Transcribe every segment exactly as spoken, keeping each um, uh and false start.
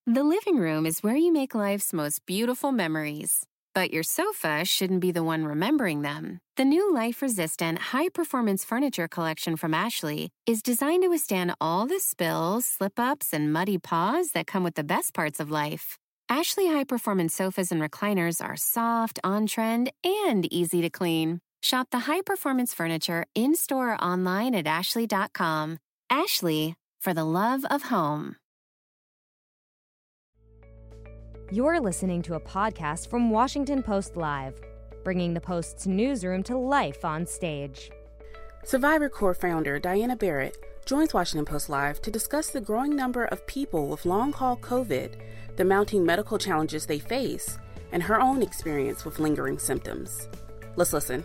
The living room is where you make life's most beautiful memories. But your sofa shouldn't be the one remembering them. The new life-resistant, high-performance furniture collection from Ashley is designed to withstand all the spills, slip-ups, and muddy paws that come with the best parts of life. Ashley high-performance sofas and recliners are soft, on-trend, and easy to clean. Shop the high-performance furniture in-store or online at ashley dot com. Ashley, for the love of home. You're listening to a podcast from Washington Post Live, bringing the Post's newsroom to life on stage. Survivor Corps founder Diana Barrett joins Washington Post Live to discuss the growing number of people with long-haul COVID, the mounting medical challenges they face, and her own experience with lingering symptoms. Let's listen.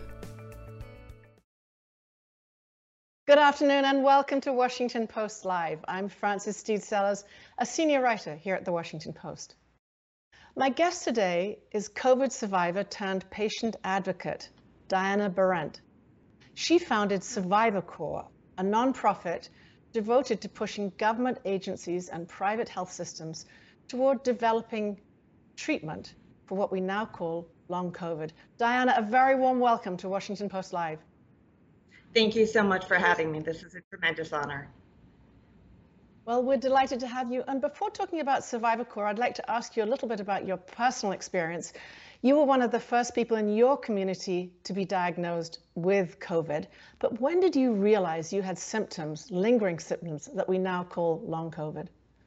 Good afternoon and welcome to Washington Post Live. I'm Frances Steed Sellers, a senior writer here at the Washington Post. My guest today is COVID survivor turned patient advocate, Diana Barrett. She founded Survivor Corps, a nonprofit devoted to pushing government agencies and private health systems toward developing treatment for what we now call long COVID. Diana, a very warm welcome to Washington Post Live. Thank you so much for having me. This is a tremendous honor. Well, we're delighted to have you. And before talking about Survivor Corps, I'd like to ask you a little bit about your personal experience. You were one of the first people in your community to be diagnosed with COVID. But when did you realize you had symptoms, lingering symptoms, that we now call long COVID?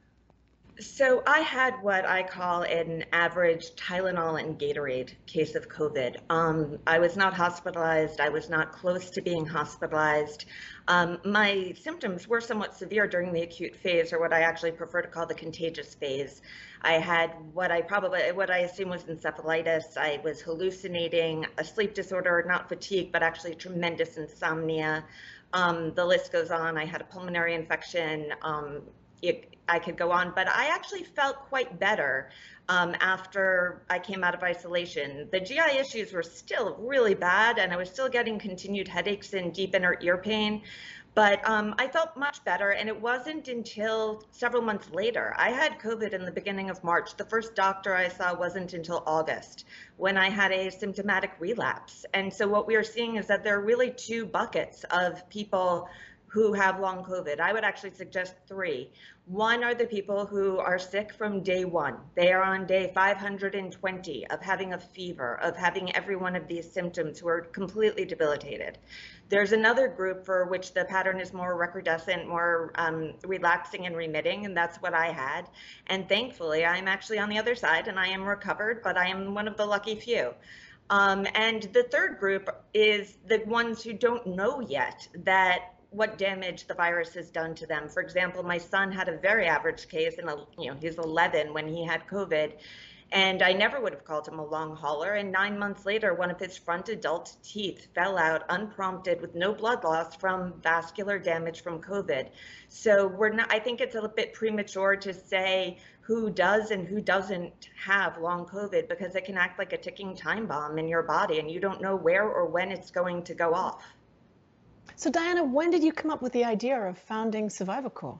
So I had what I call an average Tylenol and Gatorade case of COVID. Um, I was not hospitalized. I was not close to being hospitalized. Um, my symptoms were somewhat severe during the acute phase, or what I actually prefer to call the contagious phase. I had what I probably, what I assume was encephalitis. I was hallucinating, a sleep disorder, not fatigue, but actually tremendous insomnia. Um, the list goes on. I had a pulmonary infection. Um, It, I could go on, but I actually felt quite better um, after I came out of isolation. The G I issues were still really bad, and I was still getting continued headaches and deep inner ear pain, but um, I felt much better, and it wasn't until several months later. I had COVID in the beginning of March. The first doctor I saw wasn't until August, when I had a symptomatic relapse. And so what we are seeing is that there are really two buckets of people who have long COVID. I would actually suggest three. One are the people who are sick from day one. They are on day five hundred twenty of having a fever, of having every one of these symptoms, who are completely debilitated. There's another group for which the pattern is more recrudescent, more um, relaxing and remitting, and that's what I had. And thankfully, I'm actually on the other side, and I am recovered, but I am one of the lucky few. Um, and the third group is the ones who don't know yet that what damage the virus has done to them. For example, my son had a very average case, and you know, he's eleven when he had COVID, and I never would have called him a long hauler. And nine months later, one of his front adult teeth fell out unprompted with no blood loss from vascular damage from COVID. So we're not, I think it's a bit premature to say who does and who doesn't have long COVID, because it can act like a ticking time bomb in your body, and you don't know where or when it's going to go off. So Diana, when did you come up with the idea of founding Survivor Corps?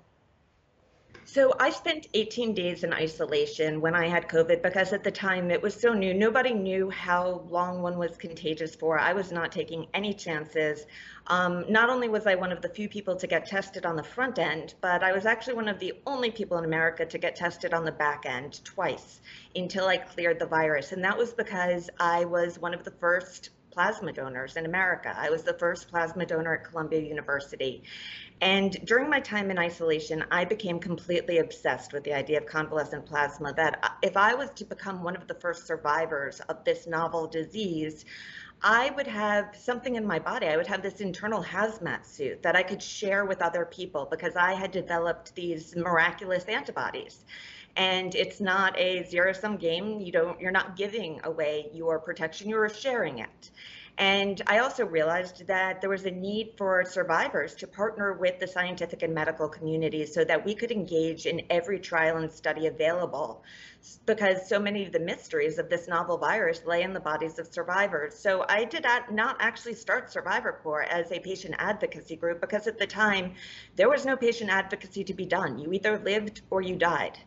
So I spent eighteen days in isolation when I had COVID, because at the time it was so new. Nobody knew how long one was contagious for. I was not taking any chances. Um, not only was I one of the few people to get tested on the front end, but I was actually one of the only people in America to get tested on the back end twice until I cleared the virus. And that was because I was one of the first plasma donors in America. I was the first plasma donor at Columbia University. And during my time in isolation, I became completely obsessed with the idea of convalescent plasma, that if I was to become one of the first survivors of this novel disease, I would have something in my body. I would have this internal hazmat suit that I could share with other people, because I had developed these miraculous antibodies. And it's not a zero-sum game. You don't, you're not giving away your protection, you're sharing it. And I also realized that there was a need for survivors to partner with the scientific and medical communities so that we could engage in every trial and study available, because so many of the mysteries of this novel virus lay in the bodies of survivors. So I did not actually start Survivor Corps as a patient advocacy group, because at the time there was no patient advocacy to be done. You either lived or you died.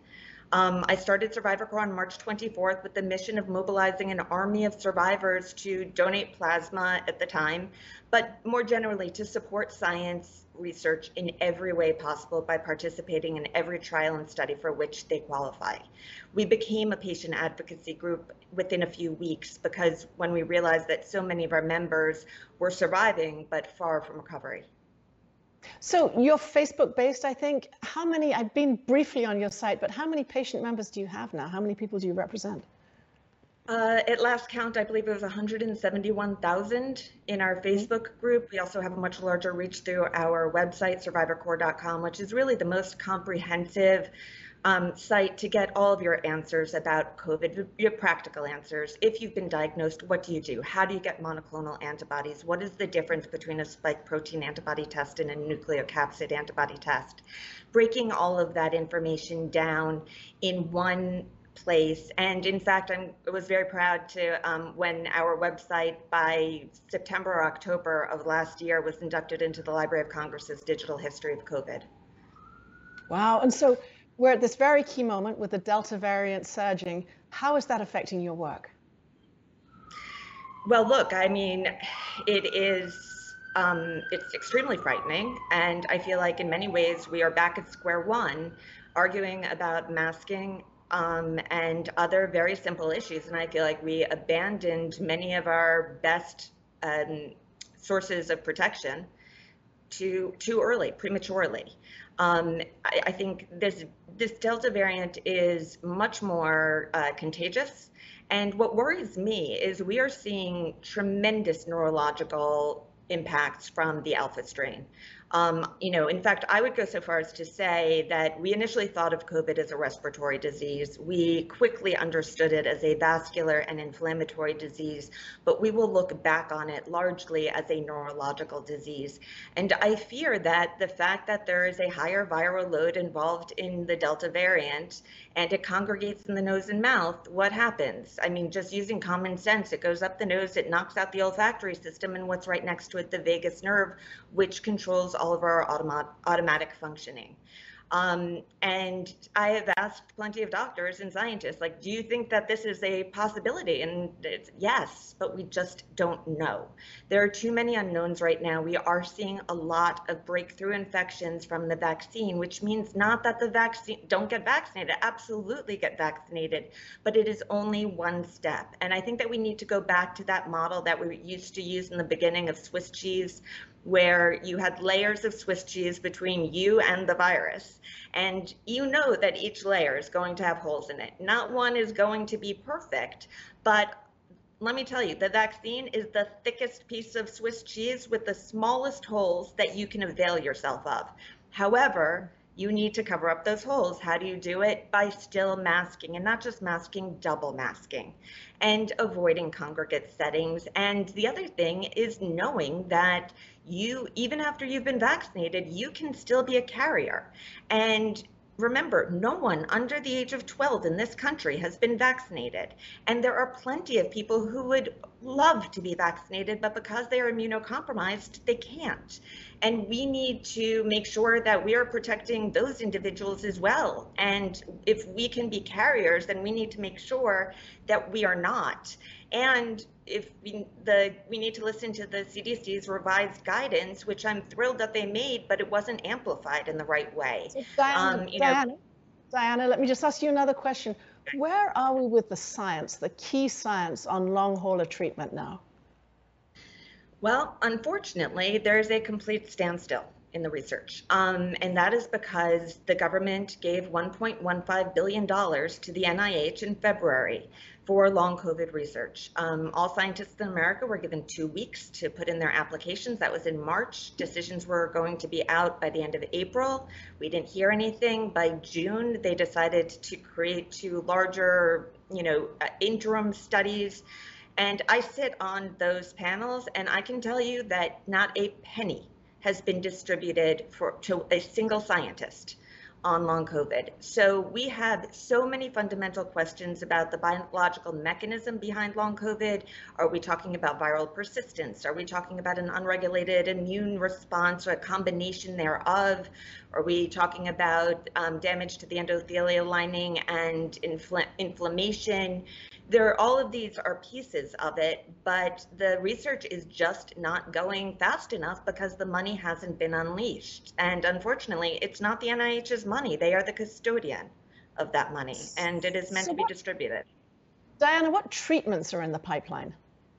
Um, I started Survivor Corps on March twenty-fourth with the mission of mobilizing an army of survivors to donate plasma at the time, but more generally to support science research in every way possible by participating in every trial and study for which they qualify. We became a patient advocacy group within a few weeks because when we realized that so many of our members were surviving but far from recovery. So you're Facebook based, I think. How many, I've been briefly on your site, but how many patient members do you have now? How many people do you represent? Uh, at last count, I believe it was one hundred seventy-one thousand in our Facebook group. We also have a much larger reach through our website, survivor corps dot com, which is really the most comprehensive um, site to get all of your answers about COVID, your practical answers. If you've been diagnosed, what do you do? How do you get monoclonal antibodies? What is the difference between a spike protein antibody test and a nucleocapsid antibody test? Breaking all of that information down in one place. And in fact, I'm, I was very proud to, um, when our website by September or October of last year was inducted into the Library of Congress's Digital History of COVID. Wow. And so we're at this very key moment with the Delta variant surging. How is that affecting your work? Well, look, I mean, it is, um, it's extremely frightening. And I feel like in many ways we are back at square one, arguing about masking um, and other very simple issues. And I feel like we abandoned many of our best um, sources of protection too, too early, prematurely. Um, I, I think this, this Delta variant is much more uh, contagious. And what worries me is we are seeing tremendous neurological impacts from the Alpha strain. Um, you know, in fact, I would go so far as to say that we initially thought of COVID as a respiratory disease. We quickly understood it as a vascular and inflammatory disease, but we will look back on it largely as a neurological disease. And I fear that the fact that there is a higher viral load involved in the Delta variant and it congregates in the nose and mouth, what happens? I mean, just using common sense, it goes up the nose, it knocks out the olfactory system, and what's right next to it, the vagus nerve, which controls all of our automat automatic functioning. Um, and I have asked plenty of doctors and scientists, like, do you think that this is a possibility? And it's yes, but we just don't know. There are too many unknowns right now. We are seeing a lot of breakthrough infections from the vaccine, which means not that the vaccine, don't get vaccinated, absolutely get vaccinated, but it is only one step. And I think that we need to go back to that model that we used to use in the beginning of Swiss cheese, where you had layers of Swiss cheese between you and the virus. And you know that each layer is going to have holes in it. Not one is going to be perfect, but let me tell you, the vaccine is the thickest piece of Swiss cheese with the smallest holes that you can avail yourself of. However, you need to cover up those holes. How do you do it? By still masking, and not just masking, double masking, and avoiding congregate settings. And the other thing is knowing that you, even after you've been vaccinated, you can still be a carrier. And remember, no one under the age of twelve in this country has been vaccinated. And there are plenty of people who would love to be vaccinated, but because they are immunocompromised, they can't. And we need to make sure that we are protecting those individuals as well. And if we can be carriers, then we need to make sure that we are not. And if we, the, we need to listen to the C D C's revised guidance, which I'm thrilled that they made, but it wasn't amplified in the right way. So Diana, um, you Diana, know, Diana, let me just ask you another question. Where are we with the science, the key science on long hauler treatment now? Well, unfortunately, there's a complete standstill in the research. Um, and that is because the government gave one point one five billion dollars to the N I H in February for long COVID research. Um, all scientists in America were given two weeks to put in their applications. That was in March. Decisions were going to be out by the end of April. We didn't hear anything. By June, they decided to create two larger, you know, uh, interim studies. And I sit on those panels, and I can tell you that not a penny has been distributed for to a single scientist on long COVID. So we have so many fundamental questions about the biological mechanism behind long COVID. Are we talking about viral persistence? Are we talking about an unregulated immune response or a combination thereof? Are we talking about um, damage to the endothelial lining and infl inflammation? There, all of these are pieces of it, but the research is just not going fast enough because the money hasn't been unleashed. And unfortunately, it's not the N I H's money. They are the custodian of that money, and it is meant So to be what, distributed. Diana, what treatments are in the pipeline?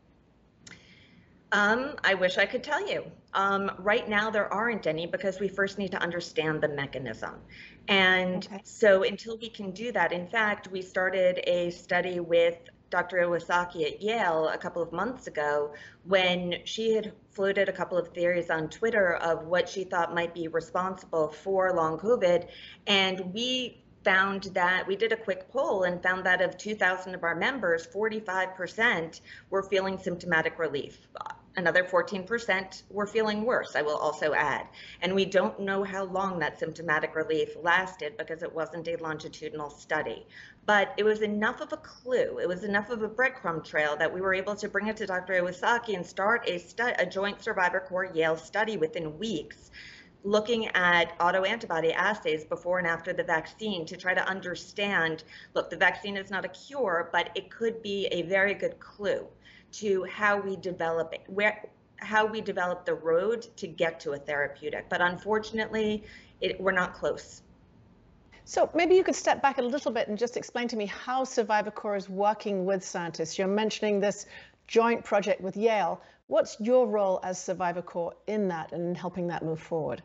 Um, I wish I could tell you. Um, right now, there aren't any because we first need to understand the mechanism. And okay. So until we can do that, in fact, we started a study with Doctor Iwasaki at Yale a couple of months ago when she had floated a couple of theories on Twitter of what she thought might be responsible for long COVID. And we found that we did a quick poll and found that of two thousand of our members, forty-five percent were feeling symptomatic relief. Another fourteen percent were feeling worse, I will also add. And we don't know how long that symptomatic relief lasted because it wasn't a longitudinal study. But it was enough of a clue, it was enough of a breadcrumb trail that we were able to bring it to Doctor Iwasaki and start a, a joint Survivor Corps Yale study within weeks, looking at autoantibody assays before and after the vaccine to try to understand, look, the vaccine is not a cure, but it could be a very good clue to how we develop it, where, how we develop the road to get to a therapeutic. But unfortunately, it, we're not close. So maybe you could step back a little bit and just explain to me how Survivor Corps is working with scientists. You're mentioning this joint project with Yale. What's your role as Survivor Corps in that and in helping that move forward?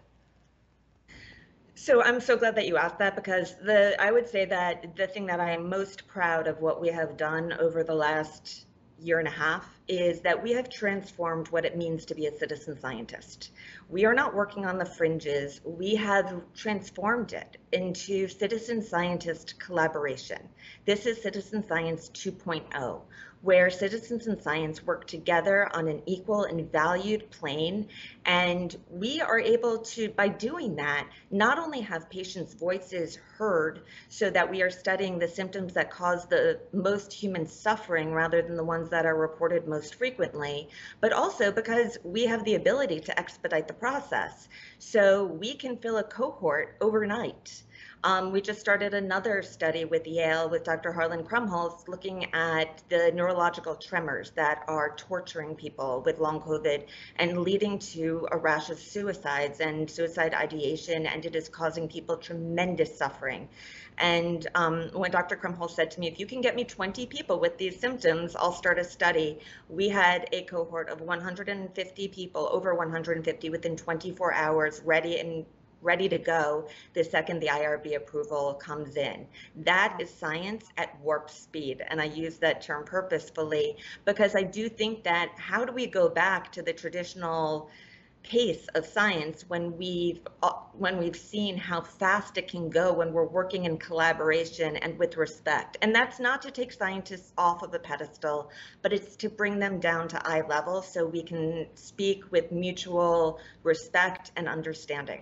So I'm so glad that you asked that because the I would say that the thing that I am most proud of what we have done over the last year and a half is that we have transformed what it means to be a citizen scientist. We are not working on the fringes. We have transformed it into citizen scientist collaboration. This is citizen science two point oh, where citizens and science work together on an equal and valued plane. And we are able to, by doing that, not only have patients' voices heard so that we are studying the symptoms that cause the most human suffering rather than the ones that are reported most frequently, but also because we have the ability to expedite the process. So we can fill a cohort overnight. Um, we just started another study with Yale with Doctor Harlan Krumholz looking at the neurological tremors that are torturing people with long COVID and leading to a rash of suicides and suicide ideation, and it is causing people tremendous suffering. And um, when Doctor Krumholz said to me, if you can get me twenty people with these symptoms, I'll start a study. We had a cohort of one hundred fifty people, over one hundred fifty within twenty-four hours, ready and ready to go the second the I R B approval comes in. That is science at warp speed, and I use that term purposefully because I do think that how do we go back to the traditional pace of science when we've uh, when we've seen how fast it can go when we're working in collaboration and with respect. And that's not to take scientists off of a pedestal, but it's to bring them down to eye level so we can speak with mutual respect and understanding.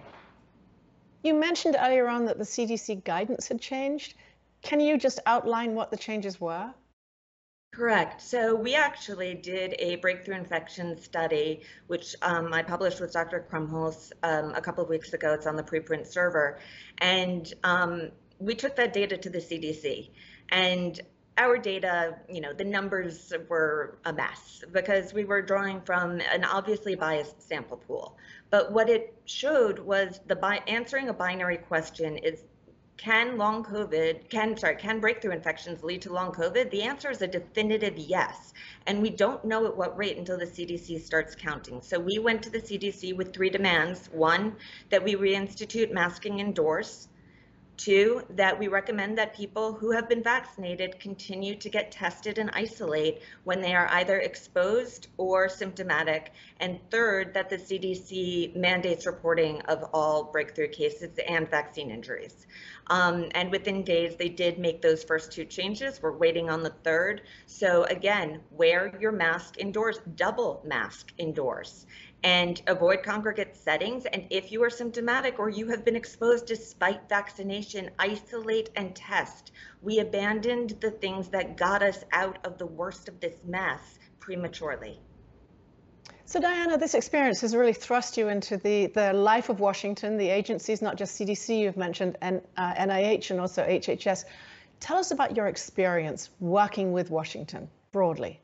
You mentioned earlier on that the C D C guidance had changed. Can you just outline what the changes were? Correct. So we actually did a breakthrough infection study, which um, I published with Doctor Krumholz um, a couple of weeks ago. It's on the preprint server. And um, we took that data to the C D C. And our data, you know, the numbers were a mess because we were drawing from an obviously biased sample pool. But what it showed was the bi answering a binary question is, can long COVID, can, sorry, can breakthrough infections lead to long COVID? The answer is a definitive yes. And we don't know at what rate until the C D C starts counting. So we went to the C D C with three demands. One, that we reinstitute masking indoors. Two, that we recommend that people who have been vaccinated continue to get tested and isolate when they are either exposed or symptomatic. And third, that the C D C mandates reporting of all breakthrough cases and vaccine injuries. Um, and within days, they did make those first two changes. We're waiting on the third. So again, wear your mask indoors, double mask indoors. and avoid congregate settings. And if you are symptomatic or you have been exposed despite vaccination, isolate and test. We abandoned the things that got us out of the worst of this mess prematurely. So Diana, this experience has really thrust you into the, the life of Washington, the agencies, not just C D C you've mentioned, and uh, N I H and also H H S. Tell us about your experience working with Washington broadly.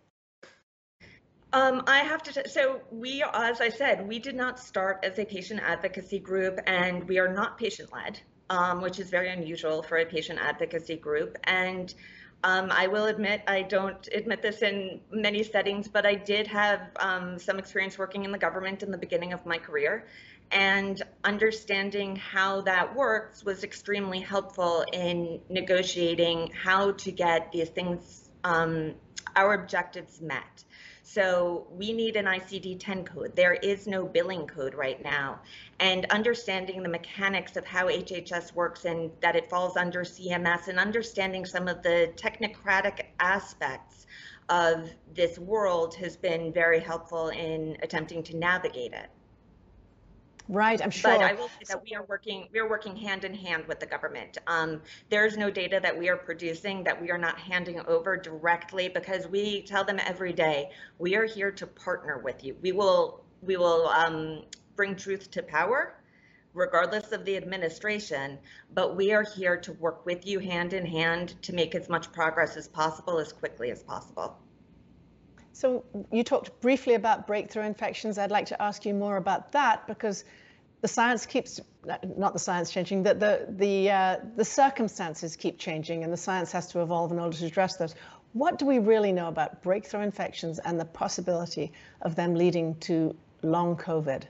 Um, I have to, t- so we, as I said, we did not start as a patient advocacy group, and we are not patient-led, um, which is very unusual for a patient advocacy group. And um, I will admit, I don't admit this in many settings, but I did have um, some experience working in the government in the beginning of my career. And understanding how that works was extremely helpful in negotiating how to get these things, um, our objectives met. So we need an I C D ten code. There is no billing code right now. And understanding the mechanics of how H H S works and that it falls under C M S, and understanding some of the technocratic aspects of this world has been very helpful in attempting to navigate it. Right, I'm sure. But I will say that we are working, we are working hand in hand with the government. Um, there's no data that we are producing that we are not handing over directly, because we tell them every day, we are here to partner with you. We will, we will um, bring truth to power, regardless of the administration, but we are here to work with you hand in hand to make as much progress as possible, as quickly as possible. So you talked briefly about breakthrough infections. I'd like to ask you more about that, because the science keeps, not the science changing, that the, the, uh, the circumstances keep changing, and the science has to evolve in order to address those. What do we really know about breakthrough infections and the possibility of them leading to long COVID?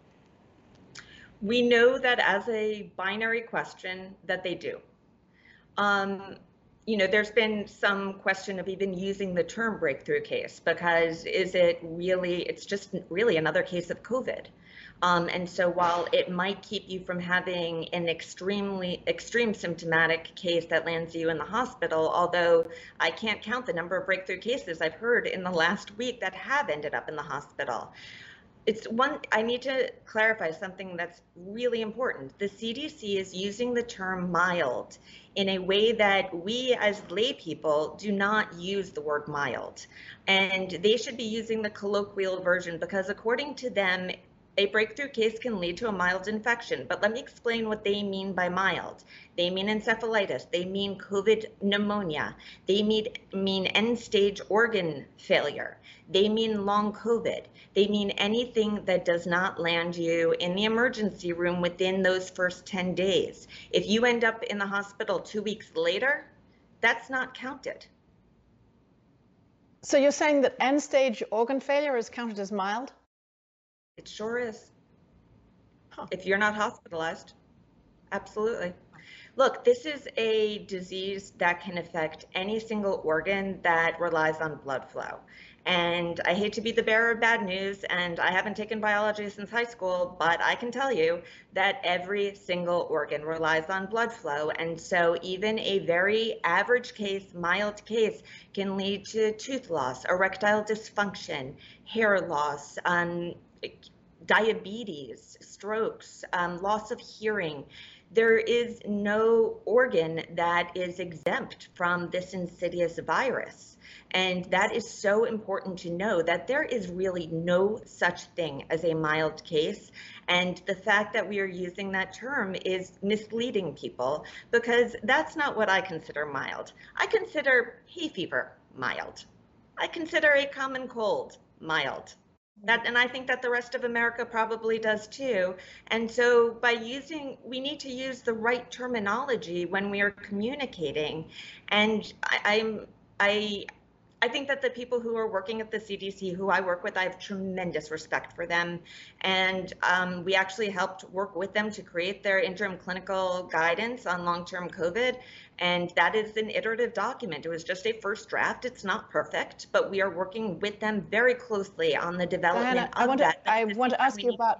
We know that as a binary question that they do. Um, You know, there's been some question of even using the term breakthrough case, because is it really, it's just really another case of COVID. Um, and so while it might keep you from having an extremely extreme symptomatic case that lands you in the hospital, although I can't count the number of breakthrough cases I've heard in the last week that have ended up in the hospital. It's one, I need to clarify something that's really important. The C D C is using the term mild in a way that we as lay people do not use the word mild. And they should be using the colloquial version, because according to them, a breakthrough case can lead to a mild infection. But let me explain what they mean by mild. They mean encephalitis, they mean COVID pneumonia, they mean, mean end-stage organ failure, they mean long COVID, they mean anything that does not land you in the emergency room within those first ten days. If you end up in the hospital two weeks later, that's not counted. So you're saying that end-stage organ failure is counted as mild? It sure is. Huh. If you're not hospitalized, absolutely. Look, this is a disease that can affect any single organ that relies on blood flow. And I hate to be the bearer of bad news, and I haven't taken biology since high school, but I can tell you that every single organ relies on blood flow. And so even a very average case, mild case, can lead to tooth loss, erectile dysfunction, hair loss, um, diabetes, strokes, um, loss of hearing. There is no organ that is exempt from this insidious virus. And that is so important to know, that there is really no such thing as a mild case. And the fact that we are using that term is misleading people, because that's not what I consider mild. I consider hay fever mild. I consider a common cold mild. That, and I think that the rest of America probably does too. And so by using, we need to use the right terminology when we are communicating. And I, I'm, I, I think that the people who are working at the C D C, who I work with, I have tremendous respect for them. And um, we actually helped work with them to create their interim clinical guidance on long-term COVID. And that is an iterative document. It was just a first draft. It's not perfect, but we are working with them very closely on the development Diana, of I want that. To, I want to ask you about,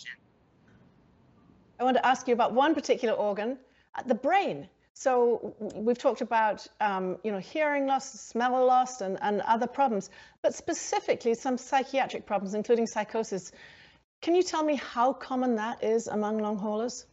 I want to ask you about one particular organ, the brain. So we've talked about, um, you know, hearing loss, smell loss, and, and other problems, but specifically some psychiatric problems, including psychosis. Can you tell me how common that is among long haulers?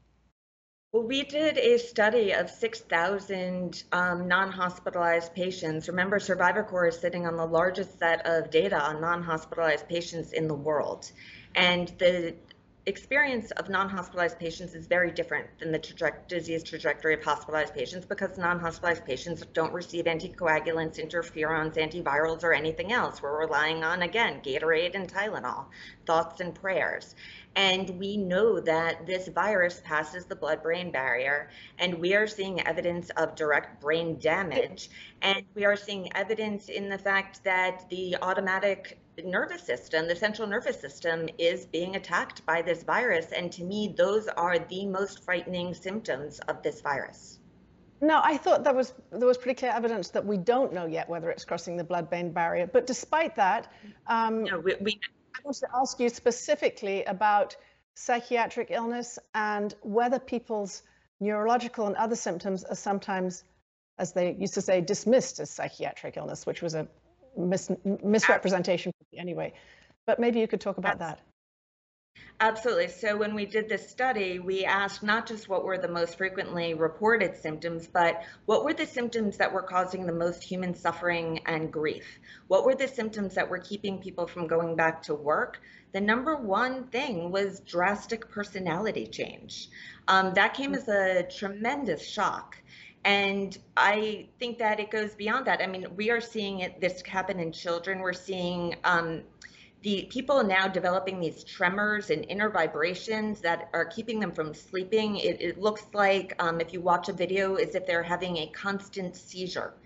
Well, we did a study of six thousand um, non-hospitalized patients. Remember, Survivor Corps is sitting on the largest set of data on non-hospitalized patients in the world. And the experience of non-hospitalized patients is very different than the traje- disease trajectory of hospitalized patients, because non-hospitalized patients don't receive anticoagulants, interferons, antivirals, or anything else. We're relying on, again, Gatorade and Tylenol, thoughts and prayers. And we know that this virus passes the blood-brain barrier, and we are seeing evidence of direct brain damage. And we are seeing evidence in the fact that the automatic nervous system, the central nervous system, is being attacked by this virus. And to me, those are the most frightening symptoms of this virus. No, I thought that was there was pretty clear evidence that we don't know yet whether it's crossing the blood-brain barrier. But despite that, um, no, we, we I want to ask you specifically about psychiatric illness and whether people's neurological and other symptoms are sometimes, as they used to say, dismissed as psychiatric illness, which was a mis misrepresentation anyway. But maybe you could talk about that. Absolutely. So when we did this study, we asked not just what were the most frequently reported symptoms, but what were the symptoms that were causing the most human suffering and grief? What were the symptoms that were keeping people from going back to work? The number one thing was drastic personality change. Um, that came as a tremendous shock. And I think that it goes beyond that. I mean, we are seeing it, this happen in children. We're seeing um, the people now developing these tremors and inner vibrations that are keeping them from sleeping. It, it looks like, um, if you watch a video, as if they're having a constant seizure.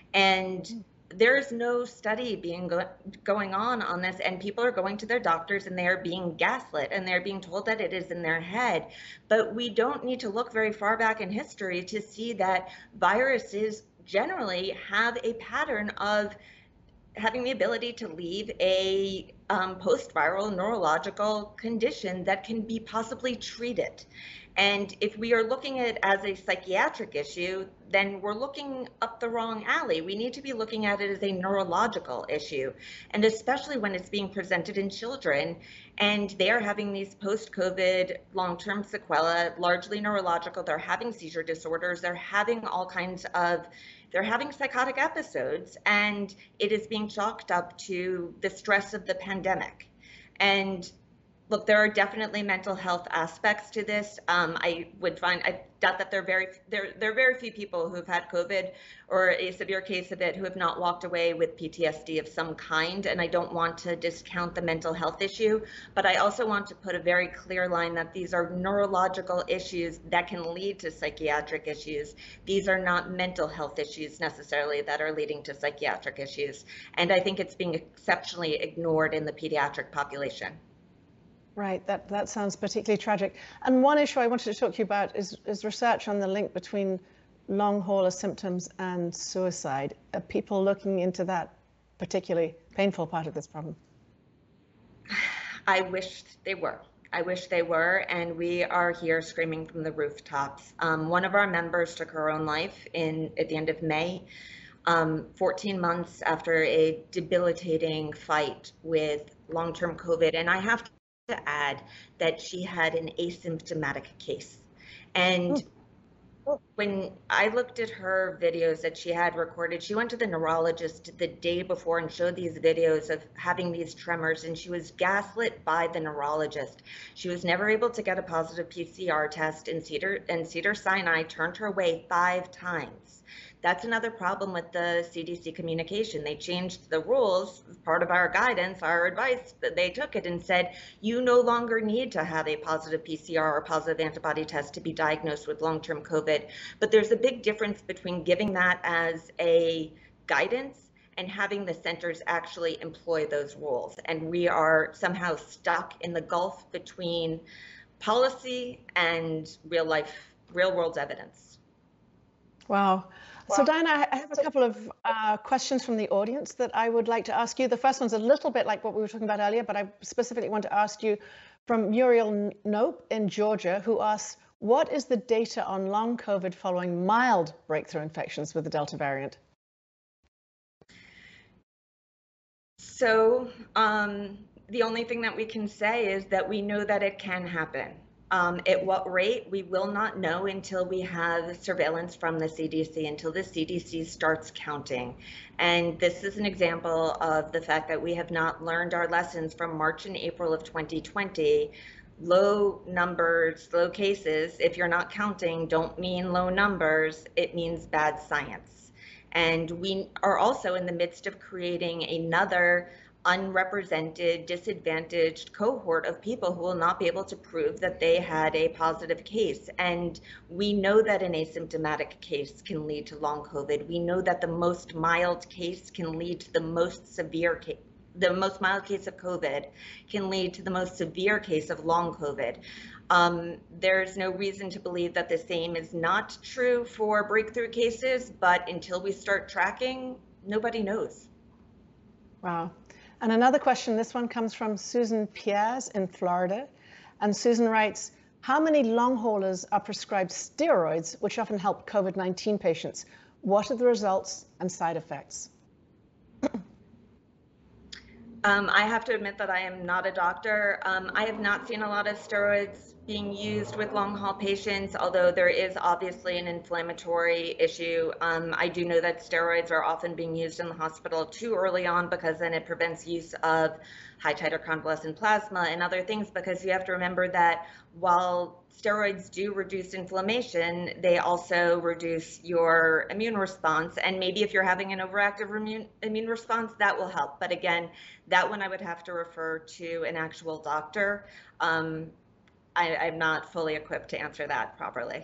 And there's no study being go going on on this, and people are going to their doctors and they are being gaslit and they're being told that it is in their head. But we don't need to look very far back in history to see that viruses generally have a pattern of having the ability to leave a um, post-viral neurological condition that can be possibly treated. And if we are looking at it as a psychiatric issue, then we're looking up the wrong alley. We need to be looking at it as a neurological issue, and especially when it's being presented in children and they are having these post-COVID long-term sequelae, largely neurological. They're having seizure disorders. They're having all kinds of They're having psychotic episodes, and it is being chalked up to the stress of the pandemic. And look, there are definitely mental health aspects to this. Um, I would find, I doubt that there are very, there, there are very few people who have had COVID or a severe case of it who have not walked away with P T S D of some kind. And I don't want to discount the mental health issue, but I also want to put a very clear line that these are neurological issues that can lead to psychiatric issues. These are not mental health issues necessarily that are leading to psychiatric issues. And I think it's being exceptionally ignored in the pediatric population. Right, that, that sounds particularly tragic. And one issue I wanted to talk to you about is, is research on the link between long hauler symptoms and suicide. Are people looking into that particularly painful part of this problem? I wish they were. I wish they were, and we are here screaming from the rooftops. Um, one of our members took her own life in at the end of May, um, fourteen months after a debilitating fight with long-term COVID. And I have to to add that she had an asymptomatic case. And when I looked at her videos that she had recorded, she went to the neurologist the day before and showed these videos of having these tremors, and she was gaslit by the neurologist. She was never able to get a positive P C R test, and Cedar and Cedars-Sinai turned her away five times. That's another problem with the C D C communication. They changed the rules as part of our guidance, our advice. They took it and said, you no longer need to have a positive P C R or positive antibody test to be diagnosed with long-term COVID. But there's a big difference between giving that as a guidance and having the centers actually employ those rules. And we are somehow stuck in the gulf between policy and real life, real world evidence. Wow. So Diana, I have a couple of uh, questions from the audience that I would like to ask you. The first one's a little bit like what we were talking about earlier, but I specifically want to ask you from Muriel Nope in Georgia, who asks, what is the data on long COVID following mild breakthrough infections with the Delta variant? So um, the only thing that we can say is that we know that it can happen. Um, at what rate, we will not know until we have surveillance from the C D C, until the C D C starts counting. And this is an example of the fact that we have not learned our lessons from March and April of twenty twenty. Low numbers, low cases, if you're not counting, don't mean low numbers, it means bad science. And we are also in the midst of creating another unrepresented, disadvantaged cohort of people who will not be able to prove that they had a positive case. And we know that an asymptomatic case can lead to long COVID. We know that the most mild case can lead to the most severe case. The most mild case of COVID can lead to the most severe case of long COVID. Um, there's no reason to believe that the same is not true for breakthrough cases, but until we start tracking, nobody knows. Wow. And another question, this one comes from Susan Piaz in Florida. And Susan writes, how many long haulers are prescribed steroids, which often help COVID nineteen patients? What are the results and side effects? Um, I have to admit that I am not a doctor. Um, I have not seen a lot of steroids being used with long haul patients, although there is obviously an inflammatory issue. Um, I do know that steroids are often being used in the hospital too early on because then it prevents use of high titer convalescent plasma and other things, because you have to remember that while steroids do reduce inflammation, they also reduce your immune response. And maybe if you're having an overactive immune, immune response, that will help. But again, that one I would have to refer to an actual doctor. Um, I, I'm not fully equipped to answer that properly.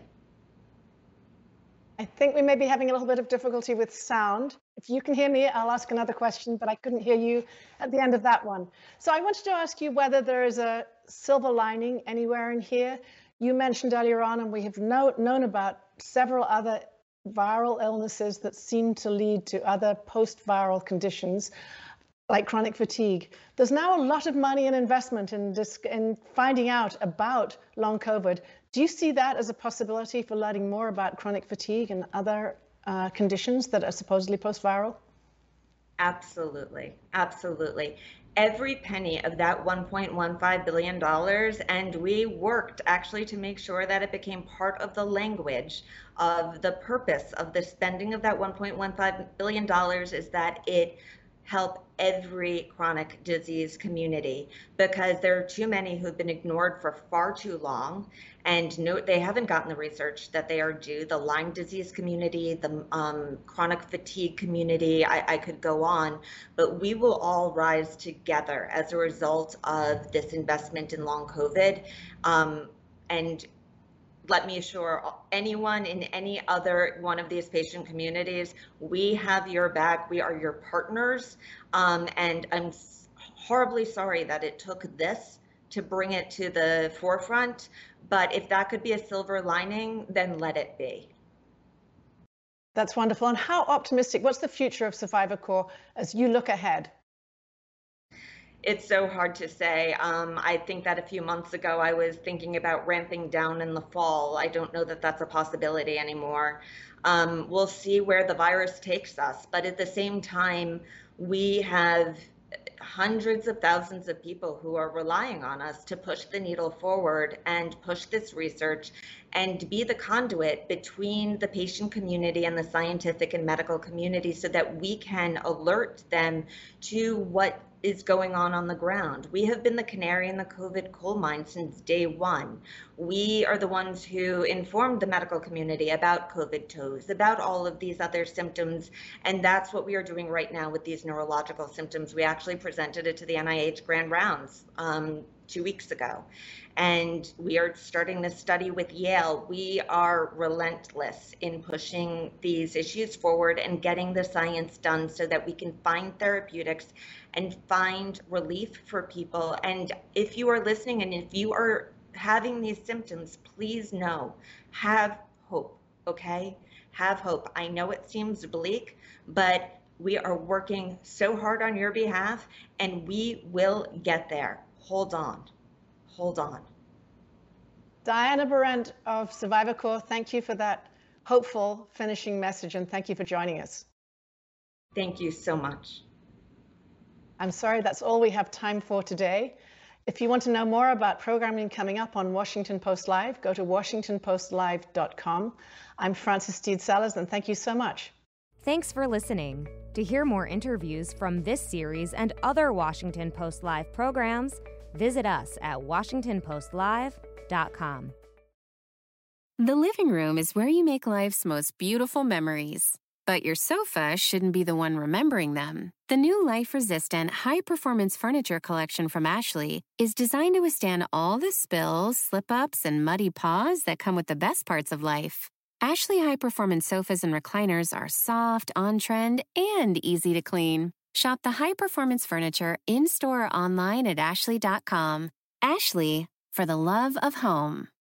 I think we may be having a little bit of difficulty with sound. If you can hear me, I'll ask another question, but I couldn't hear you at the end of that one. So I wanted to ask you whether there is a silver lining anywhere in here. You mentioned earlier on, and we have know, known about several other viral illnesses that seem to lead to other post-viral conditions, like chronic fatigue. There's now a lot of money and investment in, this, in finding out about long COVID. Do you see that as a possibility for learning more about chronic fatigue and other uh, conditions that are supposedly post-viral? Absolutely, absolutely. Every penny of that one point one five billion dollars, and we worked actually to make sure that it became part of the language of the purpose of the spending of that one point one five billion dollars, is that it help every chronic disease community, because there are too many who've been ignored for far too long, and no, they haven't gotten the research that they are due. The Lyme disease community, the um, chronic fatigue community, I, I could go on, but we will all rise together as a result of this investment in long COVID. Um, and let me assure anyone in any other one of these patient communities, we have your back. We are your partners. Um, and I'm horribly sorry that it took this to bring it to the forefront. But if that could be a silver lining, then let it be. That's wonderful. And how optimistic, what's the future of SurvivorCore as you look ahead? It's so hard to say. Um, I think that a few months ago, I was thinking about ramping down in the fall. I don't know that that's a possibility anymore. Um, we'll see where the virus takes us. But at the same time, we have hundreds of thousands of people who are relying on us to push the needle forward and push this research and be the conduit between the patient community and the scientific and medical community so that we can alert them to what is going on on the ground. We have been the canary in the COVID coal mine since day one. We are the ones who informed the medical community about COVID toes, about all of these other symptoms, and that's what we are doing right now with these neurological symptoms. We actually presented it to the N I H Grand Rounds um, two weeks ago. And we are starting this study with Yale. We are relentless in pushing these issues forward and getting the science done so that we can find therapeutics and find relief for people. And if you are listening and if you are having these symptoms, please know, have hope, okay? Have hope. I know it seems bleak, but we are working so hard on your behalf and we will get there. Hold on. Hold on. Diana Berend of SurvivorCore, thank you for that hopeful finishing message, and thank you for joining us. Thank you so much. I'm sorry, that's all we have time for today. If you want to know more about programming coming up on Washington Post Live, go to washington post live dot com. I'm Frances Steed Sellers, and thank you so much. Thanks for listening. To hear more interviews from this series and other Washington Post Live programs, visit us at washington post live dot com. The living room is where you make life's most beautiful memories. But your sofa shouldn't be the one remembering them. The new life-resistant, high-performance furniture collection from Ashley is designed to withstand all the spills, slip-ups, and muddy paws that come with the best parts of life. Ashley high-performance sofas and recliners are soft, on-trend, and easy to clean. Shop the high-performance furniture in-store or online at ashley dot com. Ashley, for the love of home.